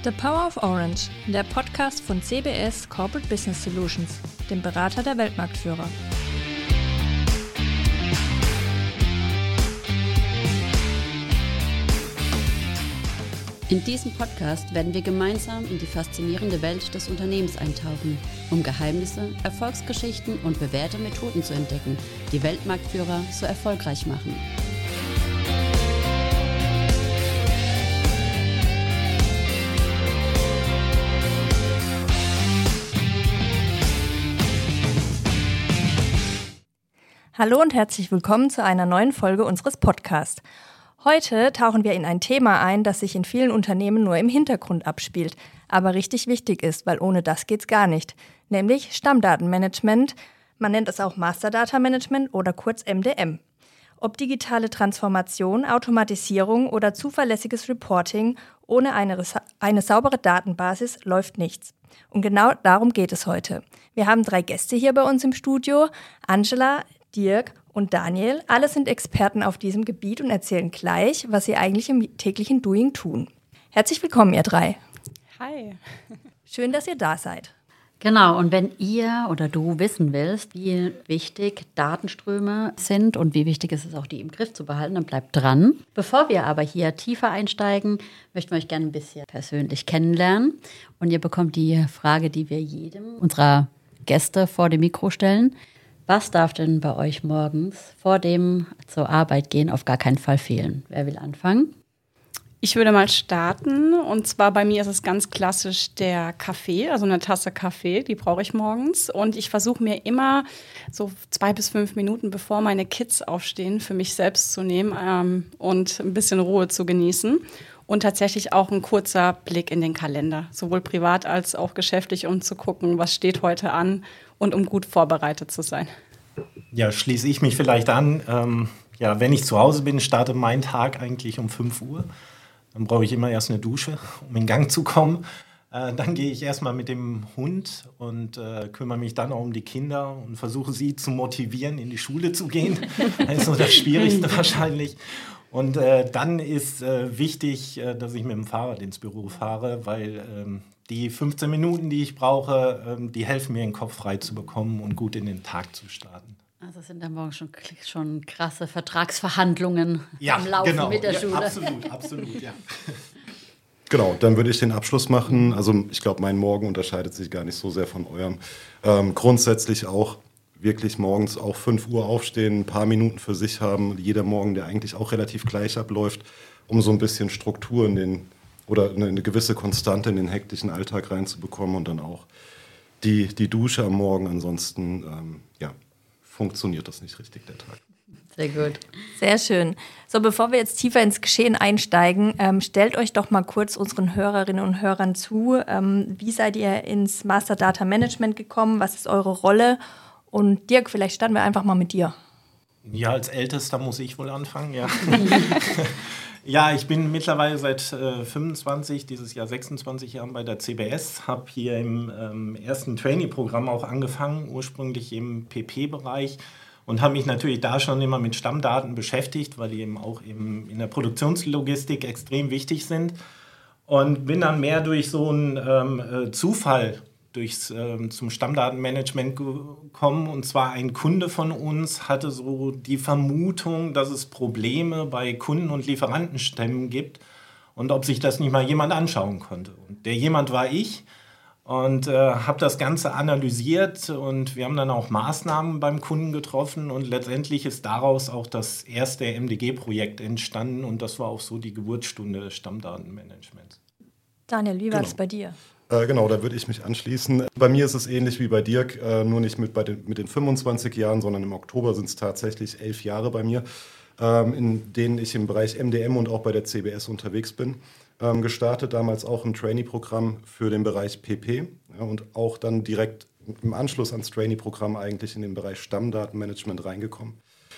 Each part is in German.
The Power of Orange, der Podcast von CBS Corporate Business Solutions, dem Berater der Weltmarktführer. In diesem Podcast werden wir gemeinsam in die faszinierende Welt des Unternehmens eintauchen, um Geheimnisse, Erfolgsgeschichten und bewährte Methoden zu entdecken, die Weltmarktführer so erfolgreich machen. Hallo und herzlich willkommen zu einer neuen Folge unseres Podcasts. Heute tauchen wir in ein Thema ein, das sich in vielen Unternehmen nur im Hintergrund abspielt, aber richtig wichtig ist, weil ohne das geht's gar nicht, nämlich Stammdatenmanagement. Man nennt es auch Master Data Management oder kurz MDM. Ob digitale Transformation, Automatisierung oder zuverlässiges Reporting, ohne eine saubere Datenbasis läuft nichts. Und genau darum geht es heute. Wir haben 3 Gäste hier bei uns im Studio, Angela, Dirk und Daniel. Alle sind Experten auf diesem Gebiet und erzählen gleich, was sie eigentlich im täglichen Doing tun. Herzlich willkommen, ihr 3. Hi. Schön, dass ihr da seid. Genau, und wenn ihr oder du wissen willst, wie wichtig Datenströme sind und wie wichtig es ist, auch die im Griff zu behalten, dann bleibt dran. Bevor wir aber hier tiefer einsteigen, möchten wir euch gerne ein bisschen persönlich kennenlernen. Und ihr bekommt die Frage, die wir jedem unserer Gäste vor dem Mikro stellen. Was darf denn bei euch morgens vor dem zur Arbeit gehen auf gar keinen Fall fehlen? Wer will anfangen? Ich würde mal starten, und zwar bei mir ist es ganz klassisch der Kaffee, also eine Tasse Kaffee, die brauche ich morgens. Und ich versuche mir immer so 2 bis 5 Minuten, bevor meine Kids aufstehen, für mich selbst zu nehmen und ein bisschen Ruhe zu genießen. Und tatsächlich auch ein kurzer Blick in den Kalender, sowohl privat als auch geschäftlich, um zu gucken, was steht heute an und um gut vorbereitet zu sein. Ja, schließe ich mich vielleicht an. Wenn ich zu Hause bin, startet mein Tag eigentlich um 5 Uhr. Dann brauche ich immer erst eine Dusche, um in Gang zu kommen. Dann gehe ich erstmal mit dem Hund und kümmere mich dann auch um die Kinder und versuche sie zu motivieren, in die Schule zu gehen. Das ist so das Schwierigste wahrscheinlich. Und dann ist wichtig, dass ich mit dem Fahrrad ins Büro fahre, weil die 15 Minuten, die ich brauche, die helfen mir, den Kopf frei zu bekommen und gut in den Tag zu starten. Also sind da morgen schon krasse Vertragsverhandlungen am Laufen mit der Schule. Absolut, ja. Genau, dann würde ich den Abschluss machen. Also ich glaube, mein Morgen unterscheidet sich gar nicht so sehr von eurem. Grundsätzlich auch wirklich morgens auch 5 Uhr aufstehen, ein paar Minuten für sich haben. Jeder Morgen, der eigentlich auch relativ gleich abläuft, um so ein bisschen Struktur oder eine gewisse Konstante in den hektischen Alltag reinzubekommen und dann auch die Dusche am Morgen. Ansonsten, funktioniert das nicht richtig, der Tag. Sehr gut. Sehr schön. So, bevor wir jetzt tiefer ins Geschehen einsteigen, stellt euch doch mal kurz unseren Hörerinnen und Hörern zu. Wie seid ihr ins Master Data Management gekommen? Was ist eure Rolle? Und Dirk, vielleicht starten wir einfach mal mit dir. Ja, als Ältester muss ich wohl anfangen, ja. Ja, ich bin mittlerweile seit 25, dieses Jahr 26 Jahren bei der CBS, habe hier im ersten Trainee-Programm auch angefangen, ursprünglich im PP-Bereich und habe mich natürlich da schon immer mit Stammdaten beschäftigt, weil die eben auch in der Produktionslogistik extrem wichtig sind und bin dann mehr durch so einen Zufall zum Stammdatenmanagement gekommen. Und zwar ein Kunde von uns hatte so die Vermutung, dass es Probleme bei Kunden- und Lieferantenstämmen gibt und ob sich das nicht mal jemand anschauen konnte. Und der jemand war ich und habe das Ganze analysiert und wir haben dann auch Maßnahmen beim Kunden getroffen und letztendlich ist daraus auch das erste MDG-Projekt entstanden und das war auch so die Geburtsstunde des Stammdatenmanagements. Daniel, wie war das bei dir? Genau, da würde ich mich anschließen. Bei mir ist es ähnlich wie bei Dirk, nur nicht mit den 25 Jahren, sondern im Oktober sind es tatsächlich 11 Jahre bei mir, in denen ich im Bereich MDM und auch bei der CBS unterwegs bin. Gestartet damals auch ein Trainee-Programm für den Bereich PP und auch dann direkt im Anschluss ans Trainee-Programm eigentlich in den Bereich Stammdatenmanagement reingekommen.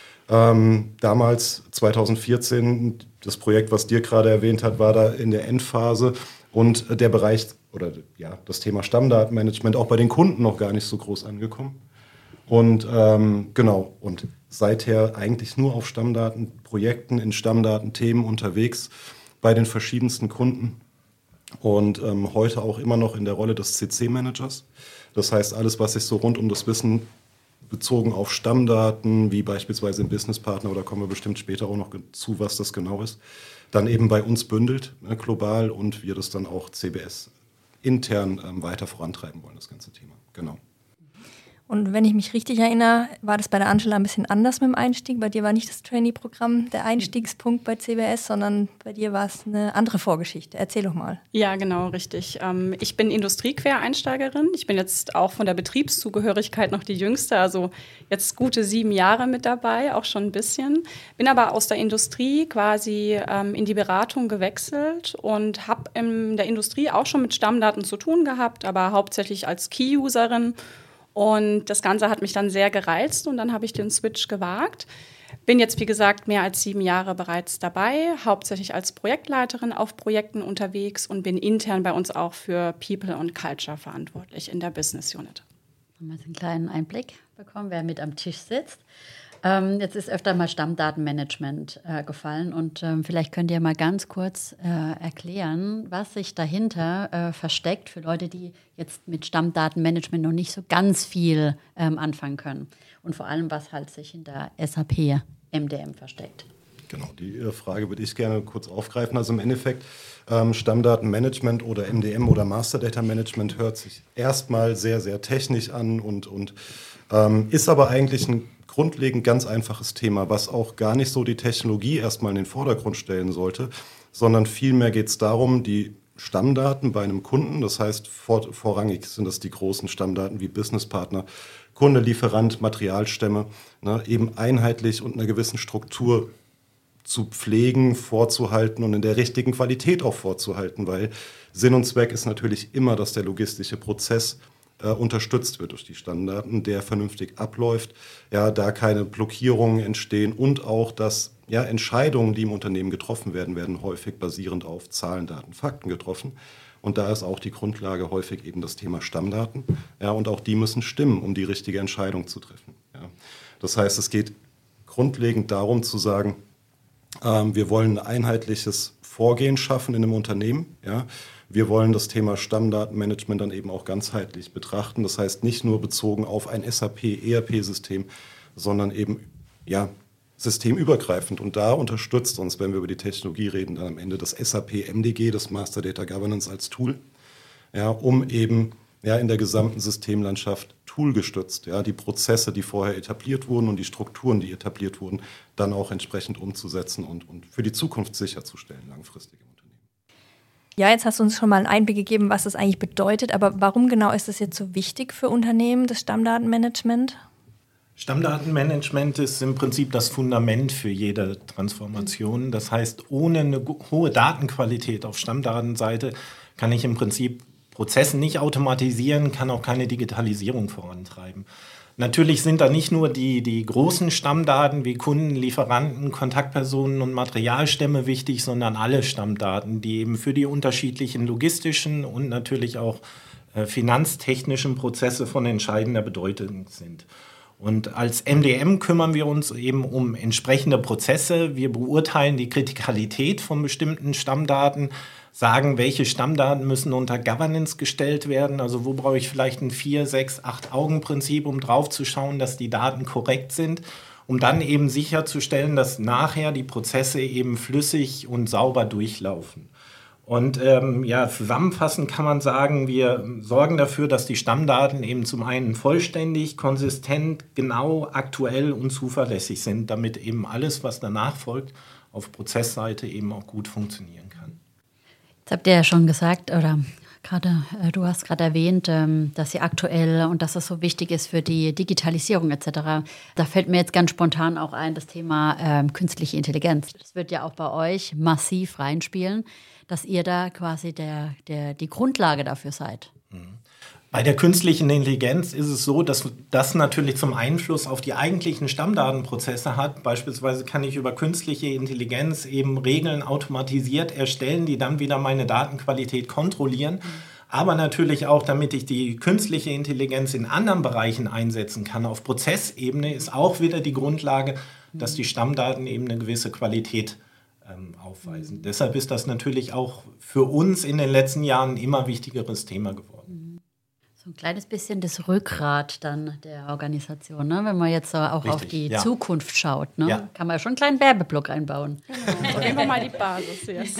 Damals, 2014, das Projekt, was Dirk gerade erwähnt hat, war da in der Endphase und der Bereich oder das Thema Stammdatenmanagement auch bei den Kunden noch gar nicht so groß angekommen. Und und seither eigentlich nur auf Stammdatenprojekten, in Stammdatenthemen unterwegs bei den verschiedensten Kunden. und heute auch immer noch in der Rolle des CC-Managers. Das heißt, alles, was sich so rund um das Wissen bezogen auf Stammdaten, wie beispielsweise im Businesspartner, oder kommen wir bestimmt später auch noch zu, was das genau ist, dann eben bei uns bündelt, global, und wir das dann auch CBS intern weiter vorantreiben wollen, das ganze Thema. Genau. Und wenn ich mich richtig erinnere, war das bei der Angela ein bisschen anders mit dem Einstieg. Bei dir war nicht das Trainee-Programm der Einstiegspunkt bei CBS, sondern bei dir war es eine andere Vorgeschichte. Erzähl doch mal. Ja, genau, richtig. Ich bin Industriequereinsteigerin. Ich bin jetzt auch von der Betriebszugehörigkeit noch die Jüngste, also jetzt gute 7 Jahre mit dabei, auch schon ein bisschen. Bin aber aus der Industrie quasi in die Beratung gewechselt und habe in der Industrie auch schon mit Stammdaten zu tun gehabt, aber hauptsächlich als Key-Userin. Und das Ganze hat mich dann sehr gereizt und dann habe ich den Switch gewagt. Bin jetzt, wie gesagt, mehr als 7 Jahre bereits dabei, hauptsächlich als Projektleiterin auf Projekten unterwegs und bin intern bei uns auch für People und Culture verantwortlich in der Business Unit. Haben wir jetzt einen kleinen Einblick bekommen, wer mit am Tisch sitzt. Jetzt ist öfter mal Stammdatenmanagement gefallen und vielleicht könnt ihr mal ganz kurz erklären, was sich dahinter versteckt für Leute, die jetzt mit Stammdatenmanagement noch nicht so ganz viel anfangen können und vor allem, was halt sich hinter SAP MDM versteckt. Genau, die Frage würde ich gerne kurz aufgreifen. Also im Endeffekt Stammdatenmanagement oder MDM oder Master Data Management hört sich erstmal sehr, sehr technisch an und ist aber eigentlich ein grundlegend ganz einfaches Thema, was auch gar nicht so die Technologie erstmal in den Vordergrund stellen sollte, sondern vielmehr geht es darum, die Stammdaten bei einem Kunden, das heißt vorrangig sind das die großen Stammdaten wie Businesspartner, Kunde, Lieferant, Materialstämme, eben einheitlich und einer gewissen Struktur zu pflegen, vorzuhalten und in der richtigen Qualität auch vorzuhalten, weil Sinn und Zweck ist natürlich immer, dass der logistische Prozess unterstützt wird durch die Stammdaten, der vernünftig abläuft, ja, da keine Blockierungen entstehen und auch, dass Entscheidungen, die im Unternehmen getroffen werden, werden häufig basierend auf Zahlen, Daten, Fakten getroffen. Und da ist auch die Grundlage häufig eben das Thema Stammdaten. Ja, und auch die müssen stimmen, um die richtige Entscheidung zu treffen. Ja. Das heißt, es geht grundlegend darum zu sagen, wir wollen ein einheitliches Vorgehen schaffen in einem Unternehmen. Ja. Wir wollen das Thema Stammdatenmanagement dann eben auch ganzheitlich betrachten. Das heißt, nicht nur bezogen auf ein SAP-ERP-System, sondern eben systemübergreifend. Und da unterstützt uns, wenn wir über die Technologie reden, dann am Ende das SAP-MDG, das Master Data Governance als Tool, um eben in der gesamten Systemlandschaft toolgestützt, die Prozesse, die vorher etabliert wurden und die Strukturen, die etabliert wurden, dann auch entsprechend umzusetzen und für die Zukunft sicherzustellen, langfristig im Unternehmen. Ja, jetzt hast du uns schon mal einen Einblick gegeben, was das eigentlich bedeutet, aber warum genau ist das jetzt so wichtig für Unternehmen, das Stammdatenmanagement? Stammdatenmanagement ist im Prinzip das Fundament für jede Transformation. Das heißt, ohne eine hohe Datenqualität auf Stammdatenseite kann ich im Prinzip Prozesse nicht automatisieren, kann auch keine Digitalisierung vorantreiben. Natürlich sind da nicht nur die großen Stammdaten wie Kunden, Lieferanten, Kontaktpersonen und Materialstämme wichtig, sondern alle Stammdaten, die eben für die unterschiedlichen logistischen und natürlich auch finanztechnischen Prozesse von entscheidender Bedeutung sind. Und als MDM kümmern wir uns eben um entsprechende Prozesse. Wir beurteilen die Kritikalität von bestimmten Stammdaten, sagen, welche Stammdaten müssen unter Governance gestellt werden. Also wo brauche ich vielleicht ein 4, 6, 8-Augen-Prinzip, um drauf zu schauen, dass die Daten korrekt sind, um dann eben sicherzustellen, dass nachher die Prozesse eben flüssig und sauber durchlaufen. Und zusammenfassend kann man sagen, wir sorgen dafür, dass die Stammdaten eben zum einen vollständig, konsistent, genau, aktuell und zuverlässig sind, damit eben alles, was danach folgt, auf Prozessseite eben auch gut funktionieren kann. Jetzt habt ihr ja schon gesagt, oder du hast gerade erwähnt, dass sie aktuell und dass das so wichtig ist für die Digitalisierung etc. Da fällt mir jetzt ganz spontan auch ein, das Thema künstliche Intelligenz. Das wird ja auch bei euch massiv reinspielen, dass ihr da quasi die Grundlage dafür seid. Bei der künstlichen Intelligenz ist es so, dass das natürlich zum Einfluss auf die eigentlichen Stammdatenprozesse hat. Beispielsweise kann ich über künstliche Intelligenz eben Regeln automatisiert erstellen, die dann wieder meine Datenqualität kontrollieren. Aber natürlich auch, damit ich die künstliche Intelligenz in anderen Bereichen einsetzen kann. Auf Prozessebene ist auch wieder die Grundlage, dass die Stammdaten eben eine gewisse Qualität aufweisen. Deshalb ist das natürlich auch für uns in den letzten Jahren ein immer wichtigeres Thema geworden. So ein kleines bisschen das Rückgrat dann der Organisation, ne? Wenn man jetzt so auch auf die Zukunft schaut, ne? Ja. Kann man ja schon einen kleinen Werbeblock einbauen. Genau. Nehmen wir mal die Basis jetzt.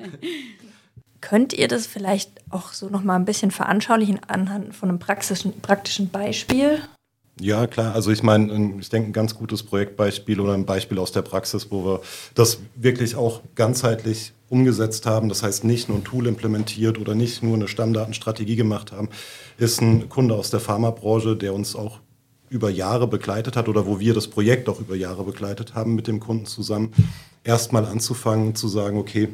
Könnt ihr das vielleicht auch so noch mal ein bisschen veranschaulichen anhand von einem praktischen Beispiel? Ja, klar. Also ich meine, ich denke, ein ganz gutes Projektbeispiel oder ein Beispiel aus der Praxis, wo wir das wirklich auch ganzheitlich umgesetzt haben, das heißt nicht nur ein Tool implementiert oder nicht nur eine Stammdatenstrategie gemacht haben, ist ein Kunde aus der Pharmabranche, der uns auch über Jahre begleitet hat oder wo wir das Projekt auch über Jahre begleitet haben mit dem Kunden zusammen, erstmal anzufangen zu sagen, okay,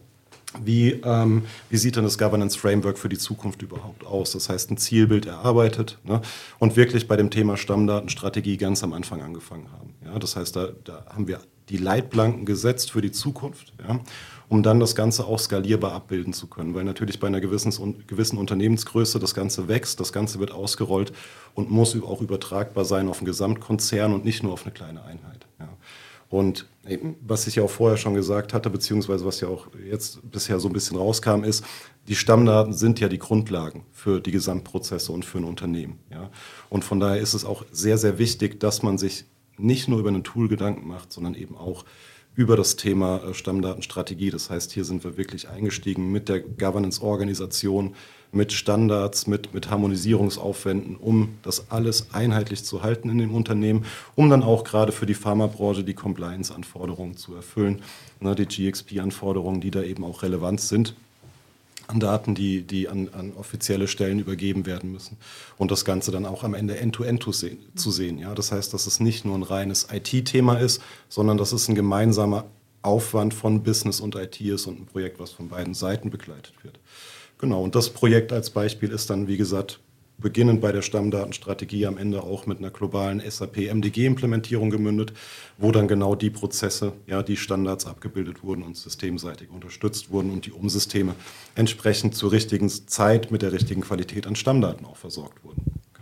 wie sieht denn das Governance Framework für die Zukunft überhaupt aus? Das heißt, ein Zielbild erarbeitet, ne? Und wirklich bei dem Thema Stammdatenstrategie ganz am Anfang angefangen haben. Ja? Das heißt, da haben wir die Leitplanken gesetzt für die Zukunft, ja? Um dann das Ganze auch skalierbar abbilden zu können. Weil natürlich bei einer gewissen Unternehmensgröße das Ganze wächst, das Ganze wird ausgerollt und muss auch übertragbar sein auf einen Gesamtkonzern und nicht nur auf eine kleine Einheit. Ja? Und eben, was ich ja auch vorher schon gesagt hatte, beziehungsweise was ja auch jetzt bisher so ein bisschen rauskam, ist, die Stammdaten sind ja die Grundlagen für die Gesamtprozesse und für ein Unternehmen. Ja? Und von daher ist es auch sehr, sehr wichtig, dass man sich nicht nur über ein Tool Gedanken macht, sondern eben auch über das Thema Stammdatenstrategie. Das heißt, hier sind wir wirklich eingestiegen mit der Governance-Organisation, mit Standards, mit Harmonisierungsaufwänden, um das alles einheitlich zu halten in dem Unternehmen, um dann auch gerade für die Pharmabranche die Compliance-Anforderungen zu erfüllen, ne, die GxP-Anforderungen, die da eben auch relevant sind an Daten, die an offizielle Stellen übergeben werden müssen. Und das Ganze dann auch am Ende end-to-end zu sehen. Ja? Das heißt, dass es nicht nur ein reines IT-Thema ist, sondern dass es ein gemeinsamer Aufwand von Business und IT ist und ein Projekt, was von beiden Seiten begleitet wird. Genau, und das Projekt als Beispiel ist dann, wie gesagt, beginnend bei der Stammdatenstrategie, am Ende auch mit einer globalen SAP-MDG-Implementierung gemündet, wo dann genau die Prozesse, ja, die Standards abgebildet wurden und systemseitig unterstützt wurden und die Umsysteme entsprechend zur richtigen Zeit mit der richtigen Qualität an Stammdaten auch versorgt wurden.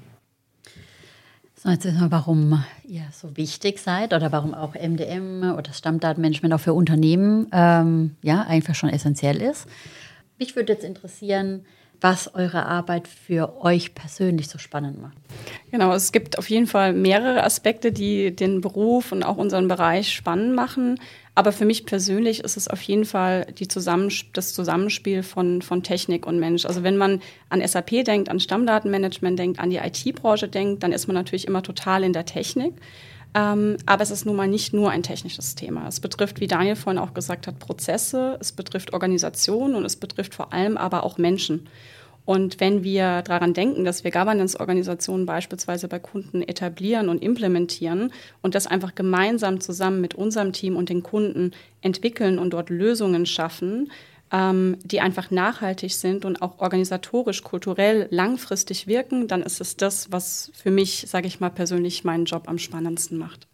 So, jetzt wissen wir, warum ihr so wichtig seid oder warum auch MDM oder Stammdatenmanagement auch für Unternehmen einfach schon essentiell ist. Mich würde jetzt interessieren, was eure Arbeit für euch persönlich so spannend macht. Genau, es gibt auf jeden Fall mehrere Aspekte, die den Beruf und auch unseren Bereich spannend machen. Aber für mich persönlich ist es auf jeden Fall das Zusammenspiel von Technik und Mensch. Also wenn man an SAP denkt, an Stammdatenmanagement denkt, an die IT-Branche denkt, dann ist man natürlich immer total in der Technik. Aber es ist nun mal nicht nur ein technisches Thema. Es betrifft, wie Daniel vorhin auch gesagt hat, Prozesse, es betrifft Organisationen und es betrifft vor allem aber auch Menschen. Und wenn wir daran denken, dass wir Governance-Organisationen beispielsweise bei Kunden etablieren und implementieren und das einfach gemeinsam zusammen mit unserem Team und den Kunden entwickeln und dort Lösungen schaffen, die einfach nachhaltig sind und auch organisatorisch, kulturell langfristig wirken, dann ist es das, was für mich, sage ich mal, persönlich meinen Job am spannendsten macht.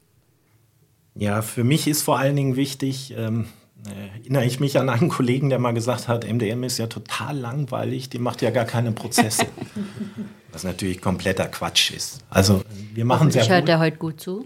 Ja, für mich ist vor allen Dingen wichtig, erinnere ich mich an einen Kollegen, der mal gesagt hat, MDM ist ja total langweilig, die macht ja gar keine Prozesse. Was natürlich kompletter Quatsch ist. Also wir machen sehr gut. Hört der heute gut zu?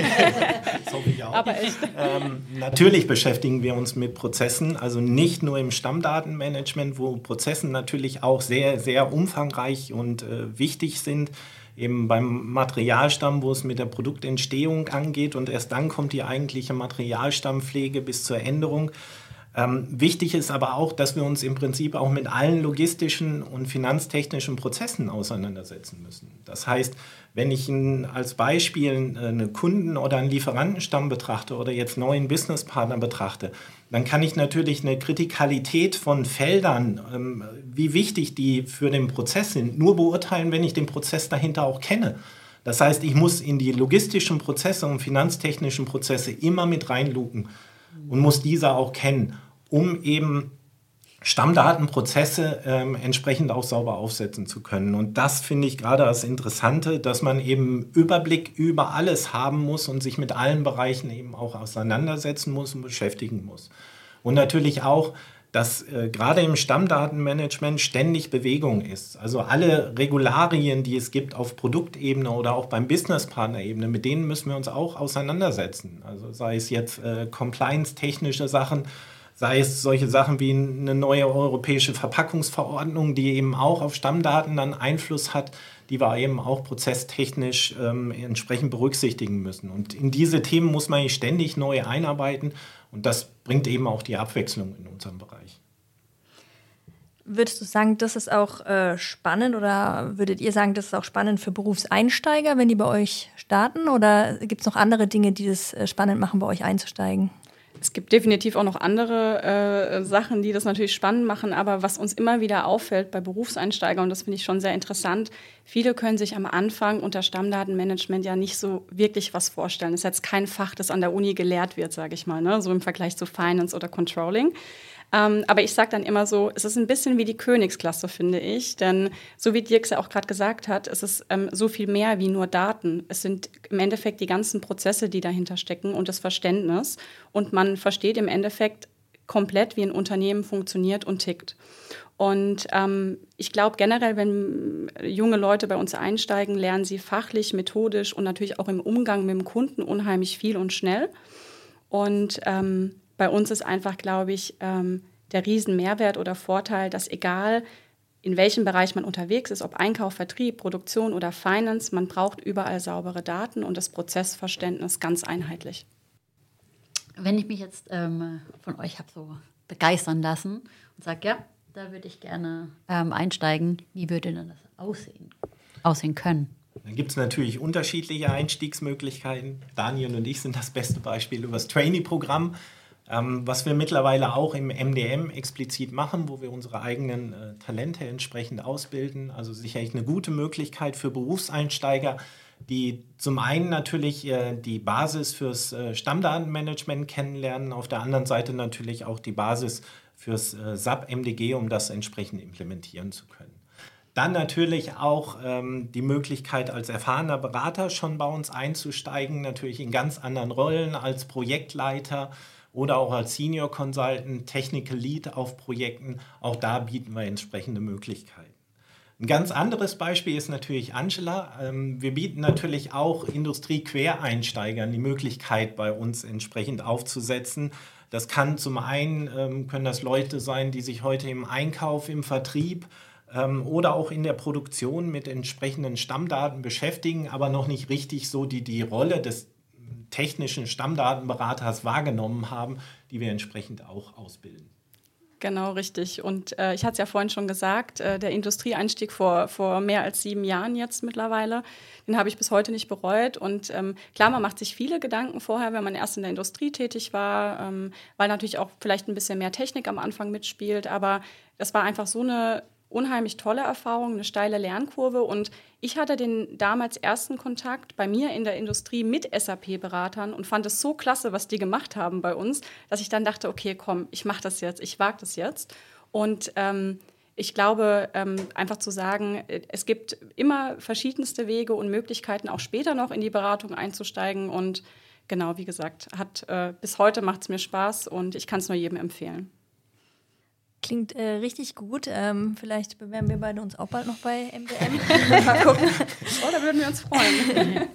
So wie ich auch. Aber echt. Natürlich beschäftigen wir uns mit Prozessen, also nicht nur im Stammdatenmanagement, wo Prozessen natürlich auch sehr, sehr umfangreich und wichtig sind. Eben beim Materialstamm, wo es mit der Produktentstehung angeht und erst dann kommt die eigentliche Materialstammpflege bis zur Änderung. Wichtig ist aber auch, dass wir uns im Prinzip auch mit allen logistischen und finanztechnischen Prozessen auseinandersetzen müssen. Das heißt, wenn ich als Beispiel einen Kunden- oder einen Lieferantenstamm betrachte oder jetzt neuen Businesspartner betrachte, dann kann ich natürlich eine Kritikalität von Feldern, wie wichtig die für den Prozess sind, nur beurteilen, wenn ich den Prozess dahinter auch kenne. Das heißt, ich muss in die logistischen Prozesse und finanztechnischen Prozesse immer mit reinluken und muss diese auch kennen, um eben Stammdatenprozesse entsprechend auch sauber aufsetzen zu können. Und das finde ich gerade das Interessante, dass man eben Überblick über alles haben muss und sich mit allen Bereichen eben auch auseinandersetzen muss und beschäftigen muss. Und natürlich auch, dass gerade im Stammdatenmanagement ständig Bewegung ist. Also alle Regularien, die es gibt auf Produktebene oder auch beim Businesspartnerebene, mit denen müssen wir uns auch auseinandersetzen. Also sei es jetzt compliance-technische Sachen, sei es solche Sachen wie eine neue europäische Verpackungsverordnung, die eben auch auf Stammdaten dann Einfluss hat, die wir eben auch prozesstechnisch entsprechend berücksichtigen müssen. Und in diese Themen muss man ständig neu einarbeiten und das bringt eben auch die Abwechslung in unserem Bereich. Würdest du sagen, das ist auch spannend oder würdet ihr sagen, das ist auch spannend für Berufseinsteiger, wenn die bei euch starten? Oder gibt es noch andere Dinge, die das spannend machen, bei euch einzusteigen? Es gibt definitiv auch noch andere Sachen, die das natürlich spannend machen, aber was uns immer wieder auffällt bei Berufseinsteigern, und das finde ich schon sehr interessant, viele können sich am Anfang unter Stammdatenmanagement ja nicht so wirklich was vorstellen. Das ist jetzt kein Fach, das an der Uni gelehrt wird, sage ich mal, ne? So im Vergleich zu Finance oder Controlling. Aber ich sage dann immer so, es ist ein bisschen wie die Königsklasse, finde ich. Denn so wie Dirk ja auch gerade gesagt hat, es ist so viel mehr wie nur Daten. Es sind im Endeffekt die ganzen Prozesse, die dahinter stecken und das Verständnis. Und man versteht im Endeffekt komplett, wie ein Unternehmen funktioniert und tickt. Und ich glaube generell, wenn junge Leute bei uns einsteigen, lernen sie fachlich, methodisch und natürlich auch im Umgang mit dem Kunden unheimlich viel und schnell. Und bei uns ist einfach, glaube ich, der Riesenmehrwert oder Vorteil, dass egal in welchem Bereich man unterwegs ist, ob Einkauf, Vertrieb, Produktion oder Finance, man braucht überall saubere Daten und das Prozessverständnis ganz einheitlich. Wenn ich mich jetzt von euch habe so begeistern lassen und sage, ja, da würde ich gerne einsteigen, wie würde denn das aussehen können? Dann gibt es natürlich unterschiedliche Einstiegsmöglichkeiten. Daniel und ich sind das beste Beispiel über das Trainee-Programm, was wir mittlerweile auch im MDM explizit machen, wo wir unsere eigenen Talente entsprechend ausbilden. Also sicherlich eine gute Möglichkeit für Berufseinsteiger, die zum einen natürlich die Basis fürs Stammdatenmanagement kennenlernen, auf der anderen Seite natürlich auch die Basis fürs SAP MDG, um das entsprechend implementieren zu können. Dann natürlich auch die Möglichkeit, als erfahrener Berater schon bei uns einzusteigen, natürlich in ganz anderen Rollen als Projektleiter oder auch als Senior Consultant, Technical Lead auf Projekten. Auch da bieten wir entsprechende Möglichkeiten. Ein ganz anderes Beispiel ist natürlich Angela. Wir bieten natürlich auch Industriequereinsteigern die Möglichkeit, bei uns entsprechend aufzusetzen. Das kann zum einen, können das Leute sein, die sich heute im Einkauf, im Vertrieb oder auch in der Produktion mit entsprechenden Stammdaten beschäftigen, aber noch nicht richtig so die Rolle des technischen Stammdatenberaters wahrgenommen haben, die wir entsprechend auch ausbilden. Genau, richtig. Und ich hatte es ja vorhin schon gesagt, der Industrieeinstieg vor mehr als 7 Jahren jetzt mittlerweile, den habe ich bis heute nicht bereut. Und klar, man macht sich viele Gedanken vorher, wenn man erst in der Industrie tätig war, weil natürlich auch vielleicht ein bisschen mehr Technik am Anfang mitspielt. Aber das war einfach so eine unheimlich tolle Erfahrung, eine steile Lernkurve. Und ich hatte den damals ersten Kontakt bei mir in der Industrie mit SAP-Beratern und fand es so klasse, was die gemacht haben bei uns, dass ich dann dachte, okay, komm, ich mache das jetzt, ich wage das jetzt. Und ich glaube, einfach zu sagen, es gibt immer verschiedenste Wege und Möglichkeiten, auch später noch in die Beratung einzusteigen. Und genau, wie gesagt, bis heute macht es mir Spaß und ich kann es nur jedem empfehlen. Klingt richtig gut. Vielleicht bewerben wir beide uns auch bald noch bei MDM. Mal gucken. Oh, da würden wir uns freuen.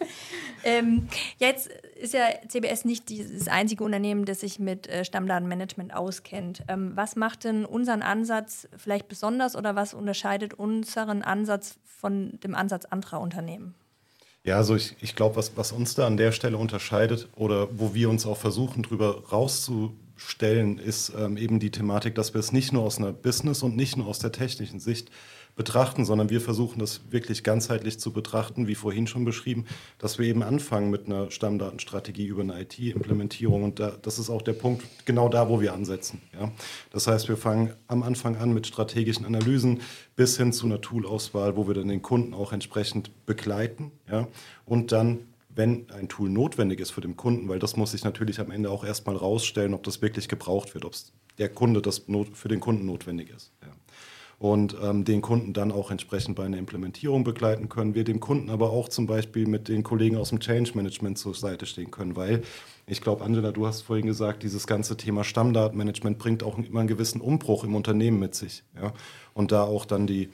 Jetzt ist ja CBS nicht das einzige Unternehmen, das sich mit Stammdatenmanagement auskennt. Was macht denn unseren Ansatz vielleicht besonders oder was unterscheidet unseren Ansatz von dem Ansatz anderer Unternehmen? Ja, also ich glaube, was uns da an der Stelle unterscheidet oder wo wir uns auch versuchen, drüber rauszustellen, ist eben die Thematik, dass wir es nicht nur aus einer Business- und nicht nur aus der technischen Sicht betrachten, sondern wir versuchen das wirklich ganzheitlich zu betrachten, wie vorhin schon beschrieben, dass wir eben anfangen mit einer Stammdatenstrategie über eine IT-Implementierung und das ist auch der Punkt, genau da, wo wir ansetzen. Ja? Das heißt, wir fangen am Anfang an mit strategischen Analysen bis hin zu einer Toolauswahl, wo wir dann den Kunden auch entsprechend begleiten, ja? Und dann, wenn ein Tool notwendig ist für den Kunden, weil das muss sich natürlich am Ende auch erstmal rausstellen, ob das wirklich gebraucht wird, ob der Kunde das für den Kunden notwendig ist. Ja. und den Kunden dann auch entsprechend bei einer Implementierung begleiten können. Wir dem Kunden aber auch zum Beispiel mit den Kollegen aus dem Change Management zur Seite stehen können, weil ich glaube, Angela, du hast vorhin gesagt, dieses ganze Thema Stammdatenmanagement bringt auch immer einen gewissen Umbruch im Unternehmen mit sich. Ja? Und da auch dann die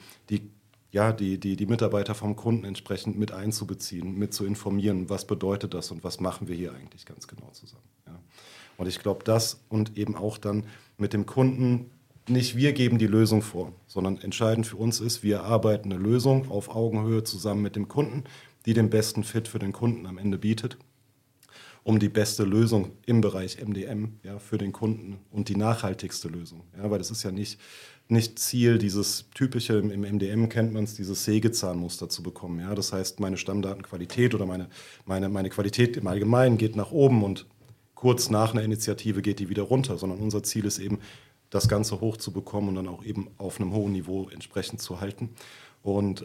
Mitarbeiter vom Kunden entsprechend mit einzubeziehen, mit zu informieren, was bedeutet das und was machen wir hier eigentlich ganz genau zusammen. Ja? Und ich glaube, das und eben auch dann mit dem Kunden, nicht wir geben die Lösung vor, sondern entscheidend für uns ist, wir erarbeiten eine Lösung auf Augenhöhe zusammen mit dem Kunden, die den besten Fit für den Kunden am Ende bietet, um die beste Lösung im Bereich MDM, ja, für den Kunden und die nachhaltigste Lösung. Ja, weil das ist ja nicht Ziel, dieses typische, im MDM kennt man es, dieses Sägezahnmuster zu bekommen. Ja? Das heißt, meine Stammdatenqualität oder meine Qualität im Allgemeinen geht nach oben und kurz nach einer Initiative geht die wieder runter, sondern unser Ziel ist eben, das Ganze hochzubekommen und dann auch eben auf einem hohen Niveau entsprechend zu halten und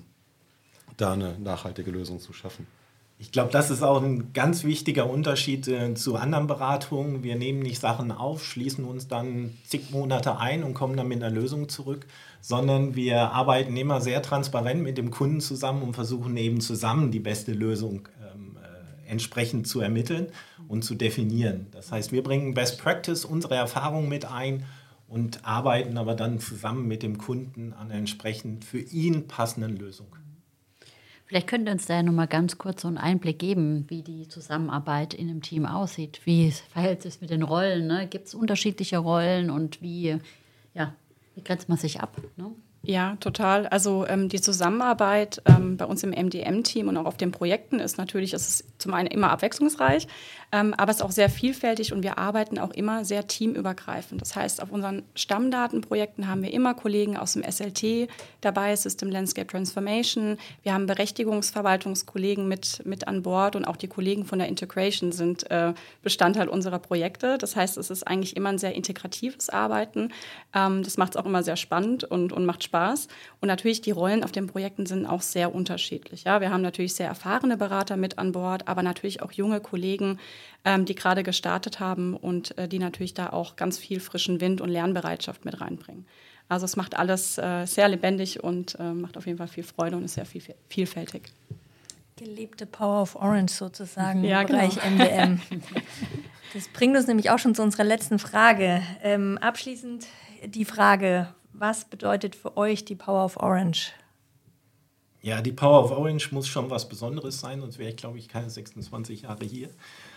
da eine nachhaltige Lösung zu schaffen. Ich glaube, das ist auch ein ganz wichtiger Unterschied zu anderen Beratungen. Wir nehmen nicht Sachen auf, schließen uns dann zig Monate ein und kommen dann mit einer Lösung zurück, sondern wir arbeiten immer sehr transparent mit dem Kunden zusammen und versuchen eben zusammen die beste Lösung entsprechend zu ermitteln und zu definieren. Das heißt, wir bringen Best Practice, unsere Erfahrung mit ein und arbeiten aber dann zusammen mit dem Kunden an einer entsprechend für ihn passenden Lösung. Vielleicht könnt ihr uns da ja nochmal ganz kurz so einen Einblick geben, wie die Zusammenarbeit in einem Team aussieht. Wie verhält es sich mit den Rollen? Ne? Gibt es unterschiedliche Rollen und wie grenzt man sich ab? Ne? Ja, total. Also die Zusammenarbeit bei uns im MDM-Team und auch auf den Projekten ist zum einen immer abwechslungsreich, aber es ist auch sehr vielfältig und wir arbeiten auch immer sehr teamübergreifend. Das heißt, auf unseren Stammdatenprojekten haben wir immer Kollegen aus dem SLT dabei, System Landscape Transformation. Wir haben Berechtigungsverwaltungskollegen mit an Bord und auch die Kollegen von der Integration sind Bestandteil unserer Projekte. Das heißt, es ist eigentlich immer ein sehr integratives Arbeiten. Das macht es auch immer sehr spannend und macht Spaß. Und natürlich, die Rollen auf den Projekten sind auch sehr unterschiedlich. Ja, wir haben natürlich sehr erfahrene Berater mit an Bord, aber natürlich auch junge Kollegen, die gerade gestartet haben und die natürlich da auch ganz viel frischen Wind und Lernbereitschaft mit reinbringen. Also es macht alles sehr lebendig und macht auf jeden Fall viel Freude und ist sehr vielfältig. Gelebte Power of Orange sozusagen Ja, im Bereich MDM. Das bringt uns nämlich auch schon zu unserer letzten Frage. Abschließend die Frage: Was bedeutet für euch die Power of Orange? Ja, die Power of Orange muss schon was Besonderes sein, sonst wäre ich, glaube ich, keine 26 Jahre hier.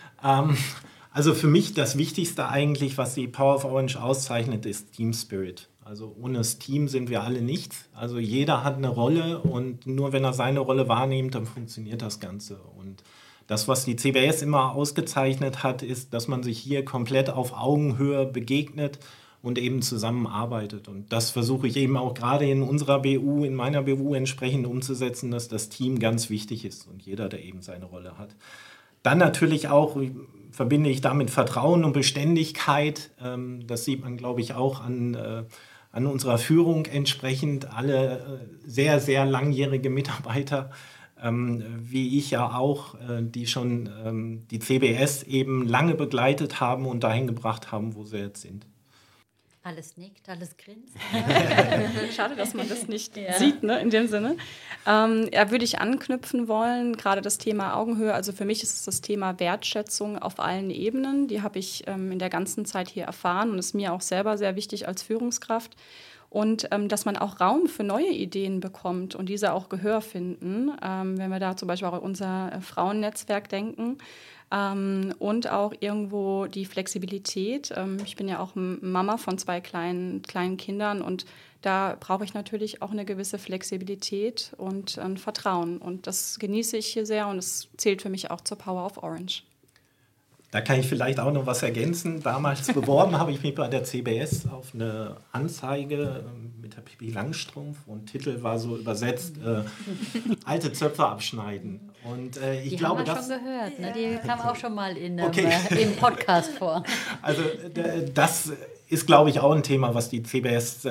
Also für mich das Wichtigste eigentlich, was die Power of Orange auszeichnet, ist Team Spirit. Also ohne das Team sind wir alle nichts. Also jeder hat eine Rolle und nur wenn er seine Rolle wahrnimmt, dann funktioniert das Ganze. Und das, was die CBS immer ausgezeichnet hat, ist, dass man sich hier komplett auf Augenhöhe begegnet und eben zusammenarbeitet. Und das versuche ich eben auch gerade in unserer BU, in meiner BU entsprechend umzusetzen, dass das Team ganz wichtig ist und jeder, der eben seine Rolle hat. Dann natürlich auch verbinde ich damit Vertrauen und Beständigkeit. Das sieht man, glaube ich, auch an unserer Führung entsprechend. Alle sehr, sehr langjährige Mitarbeiter, wie ich ja auch, die schon die CBS eben lange begleitet haben und dahin gebracht haben, wo sie jetzt sind. Alles nickt, alles grinst. Schade, dass man das nicht sieht, ne, in dem Sinne. Würde ich anknüpfen wollen, gerade das Thema Augenhöhe. Also für mich ist es das Thema Wertschätzung auf allen Ebenen. Die habe ich in der ganzen Zeit hier erfahren und ist mir auch selber sehr wichtig als Führungskraft. Und dass man auch Raum für neue Ideen bekommt und diese auch Gehör finden, wenn wir da zum Beispiel auch an unser Frauennetzwerk denken. Und auch irgendwo die Flexibilität. Ich bin ja auch Mama von 2 kleinen Kindern und da brauche ich natürlich auch eine gewisse Flexibilität und ein Vertrauen. Und das genieße ich hier sehr und es zählt für mich auch zur Power of Orange. Da kann ich vielleicht auch noch was ergänzen. Damals beworben habe ich mich bei der CBS auf eine Anzeige mit der Pippi Langstrumpf und Titel war so übersetzt, alte Zöpfe abschneiden. Und ich glaube, das schon gehört, ne? Die kam auch schon mal im Podcast vor. Also das ist, glaube ich, auch ein Thema, was die CBS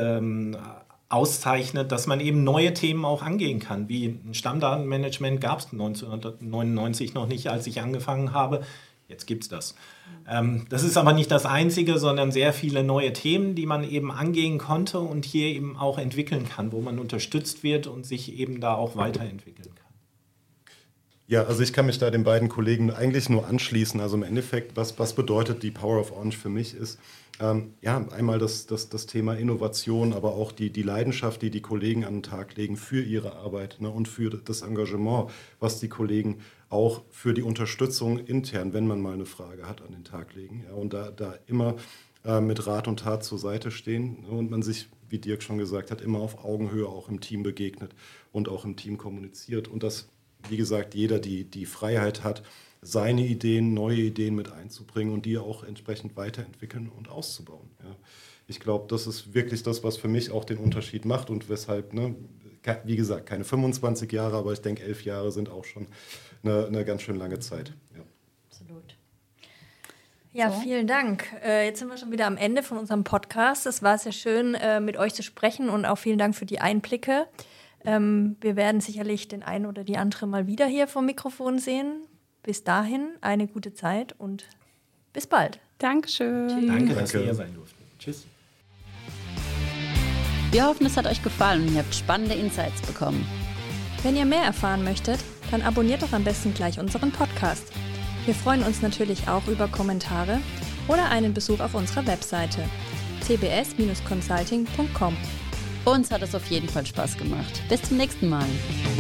auszeichnet, dass man eben neue Themen auch angehen kann. Wie ein Stammdatenmanagement gab es 1999 noch nicht, als ich angefangen habe. Jetzt gibt es das. Das ist aber nicht das Einzige, sondern sehr viele neue Themen, die man eben angehen konnte und hier eben auch entwickeln kann, wo man unterstützt wird und sich eben da auch weiterentwickeln kann. Ja, also ich kann mich da den beiden Kollegen eigentlich nur anschließen. Also im Endeffekt, was bedeutet die Power of Orange für mich ist, einmal das Thema Innovation, aber auch die Leidenschaft, die Kollegen an den Tag legen für ihre Arbeit, ne, und für das Engagement, was die Kollegen auch für die Unterstützung intern, wenn man mal eine Frage hat, an den Tag legen. Ja, und da immer mit Rat und Tat zur Seite stehen, ne, und man sich, wie Dirk schon gesagt hat, immer auf Augenhöhe auch im Team begegnet und auch im Team kommuniziert. Und dass, wie gesagt, jeder die Freiheit hat, seine Ideen, neue Ideen mit einzubringen und die auch entsprechend weiterentwickeln und auszubauen. Ja. Ich glaube, das ist wirklich das, was für mich auch den Unterschied macht und weshalb, ne, wie gesagt, keine 25 Jahre, aber ich denke 11 Jahre sind auch schon eine ganz schön lange Zeit. Ja. Absolut. Ja, vielen Dank. Jetzt sind wir schon wieder am Ende von unserem Podcast. Es war sehr schön, mit euch zu sprechen und auch vielen Dank für die Einblicke. Wir werden sicherlich den einen oder die andere mal wieder hier vom Mikrofon sehen. Bis dahin eine gute Zeit und bis bald. Dankeschön. Danke, dass wir hier sein durften. Tschüss. Wir hoffen, es hat euch gefallen und ihr habt spannende Insights bekommen. Wenn ihr mehr erfahren möchtet, dann abonniert doch am besten gleich unseren Podcast. Wir freuen uns natürlich auch über Kommentare oder einen Besuch auf unserer Webseite cbs-consulting.com. Uns hat es auf jeden Fall Spaß gemacht. Bis zum nächsten Mal.